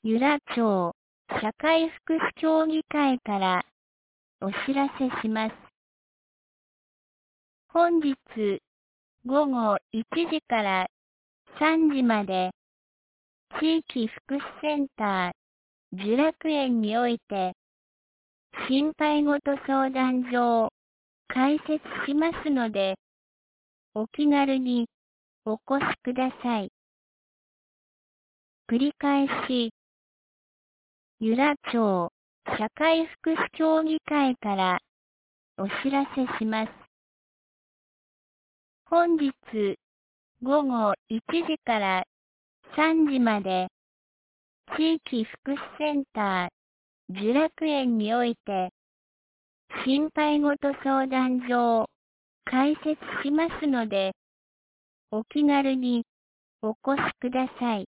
由良町社会福祉協議会からお知らせします。本日午後1時から3時まで地域福祉センター聚楽園において心配ごと相談所を開設しますのでお気軽にお越しください。繰り返し由良町社会福祉協議会からお知らせします。本日午後1時から3時まで地域福祉センター聚楽園において心配ごと相談所を開設しますのでお気軽にお越しください。